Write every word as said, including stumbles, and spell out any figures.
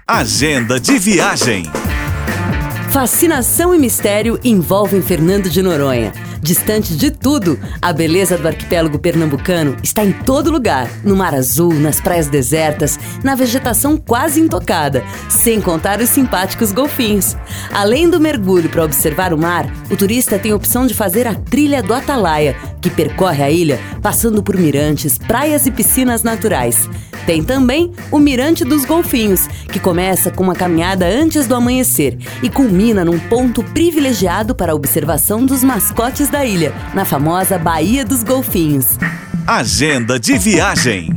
Agenda de viagem. Fascinação e mistério envolvem Fernando de Noronha. Distante de tudo, a beleza do arquipélago pernambucano está em todo lugar. No mar azul, nas praias desertas, na vegetação quase intocada, sem contar os simpáticos golfinhos. Além do mergulho para observar o mar, o turista tem a opção de fazer a trilha do Atalaia, que percorre a ilha passando por mirantes, praias e piscinas naturais. Tem também o Mirante dos Golfinhos, que começa com uma caminhada antes do amanhecer e culmina num ponto privilegiado para a observação dos mascotes da ilha, na famosa Baía dos Golfinhos. Agenda de viagem.